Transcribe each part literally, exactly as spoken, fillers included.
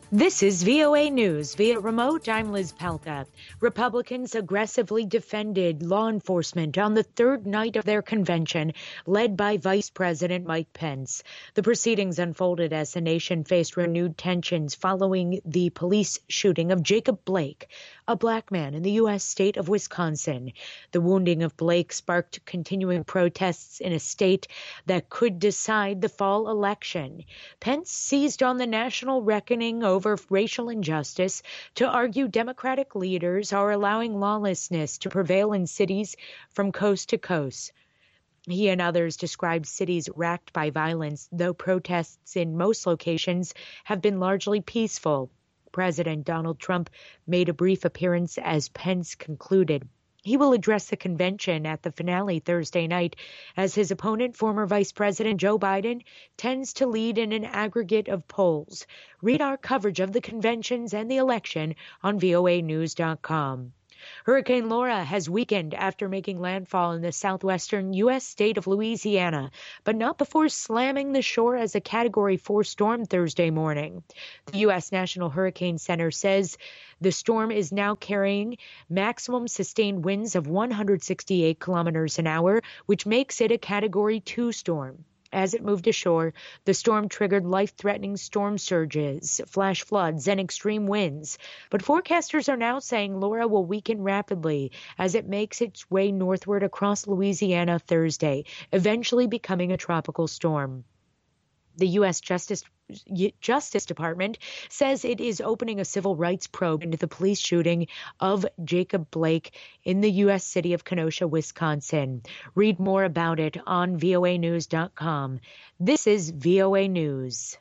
This is V O A News. Via remote, I'm Liz Palka. Republicans aggressively defended law enforcement on the third night of their convention, led by Vice President Mike Pence. The proceedings unfolded as the nation faced renewed tensions following the police shooting of Jacob Blake, a black man in the U S state of Wisconsin. The wounding of Blake sparked continuing protests in a state that could decide the fall election. Pence seized on the national reckoning over over racial injustice to argue Democratic leaders are allowing lawlessness to prevail in cities from coast to coast. He and others described cities racked by violence, though protests in most locations have been largely peaceful. President Donald Trump made a brief appearance as Pence concluded. He will address the convention at the finale Thursday night as his opponent, former Vice President Joe Biden, tends to lead in an aggregate of polls. Read our coverage of the conventions and the election on V O A news dot com. Hurricane Laura has weakened after making landfall in the southwestern U S state of Louisiana, but not before slamming the shore as a Category four storm Thursday morning. The U S National Hurricane Center says the storm is now carrying maximum sustained winds of one hundred sixty-eight kilometers an hour, which makes it a Category two storm. As it moved ashore, the storm triggered life-threatening storm surges, flash floods, and extreme winds. But forecasters are now saying Laura will weaken rapidly as it makes its way northward across Louisiana Thursday, eventually becoming a tropical storm. The U S Justice Justice Department says it is opening a civil rights probe into the police shooting of Jacob Blake in the U S city of Kenosha, Wisconsin. Read more about it on V O A news dot com. This is V O A News.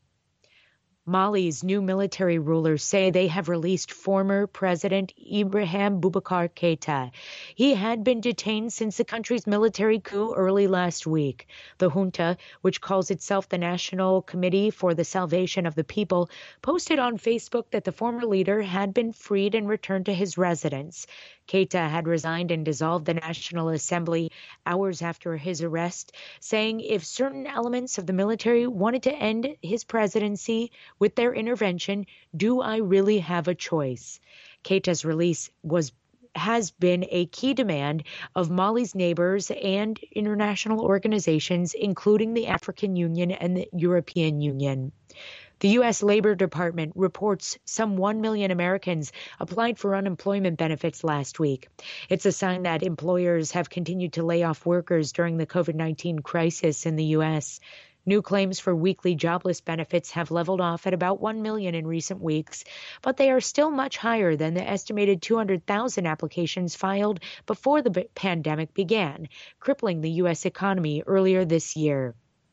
Mali's new military rulers say they have released former President Ibrahim Boubacar Keita. He had been detained since the country's military coup early last week. The junta, which calls itself the National Committee for the Salvation of the People, posted on Facebook that the former leader had been freed and returned to his residence. Keita had resigned and dissolved the National Assembly hours after his arrest, saying if certain elements of the military wanted to end his presidency with their intervention, do I really have a choice? Keita's release was has been a key demand of Mali's neighbors and international organizations, including the African Union and the European Union. The U S Labor Department reports some one million Americans applied for unemployment benefits last week. It's a sign that employers have continued to lay off workers during the COVID nineteen crisis in the U S. New claims for weekly jobless benefits have leveled off at about one million in recent weeks, but they are still much higher than the estimated two hundred thousand applications filed before the pandemic began, crippling the U S economy earlier this year.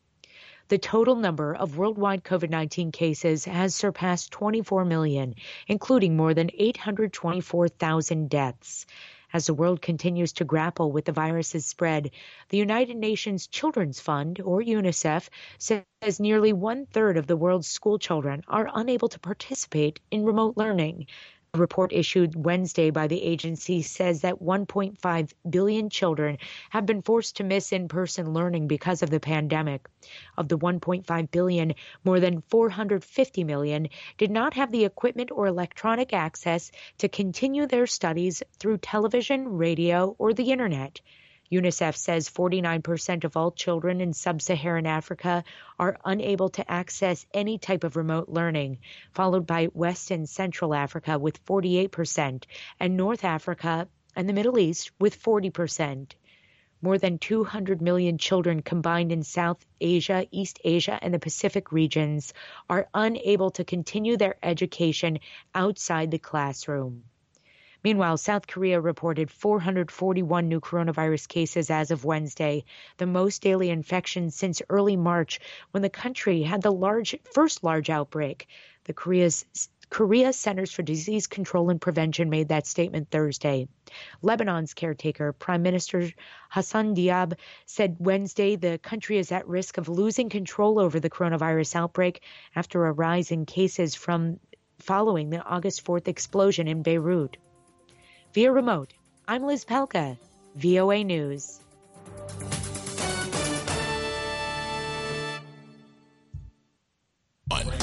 The total number of worldwide COVID nineteen cases has surpassed twenty-four million, including more than eight hundred twenty-four thousand deaths. As the world continues to grapple with the virus's spread, the United Nations Children's Fund, or UNICEF, says nearly one-third of the world's school children are unable to participate in remote learning. A report issued Wednesday by the agency says that one point five billion children have been forced to miss in-person learning because of the pandemic. Of the one point five billion, more than four hundred fifty million did not have the equipment or electronic access to continue their studies through television, radio, or the internet. UNICEF says forty-nine percent of all children in sub-Saharan Africa are unable to access any type of remote learning, followed by West and Central Africa with forty-eight percent, and North Africa and the Middle East with forty percent. More than two hundred million children combined in South Asia, East Asia, and the Pacific regions are unable to continue their education outside the classroom. Meanwhile, South Korea reported four hundred forty-one new coronavirus cases as of Wednesday, the most daily infections since early March, when the country had the large, first large outbreak. The Korea's Korea Centers for Disease Control and Prevention made that statement Thursday. Lebanon's caretaker, Prime Minister Hassan Diab, said Wednesday the country is at risk of losing control over the coronavirus outbreak after a rise in cases from following the August fourth explosion in Beirut. Via remote, I'm Liz Palka, V O A News.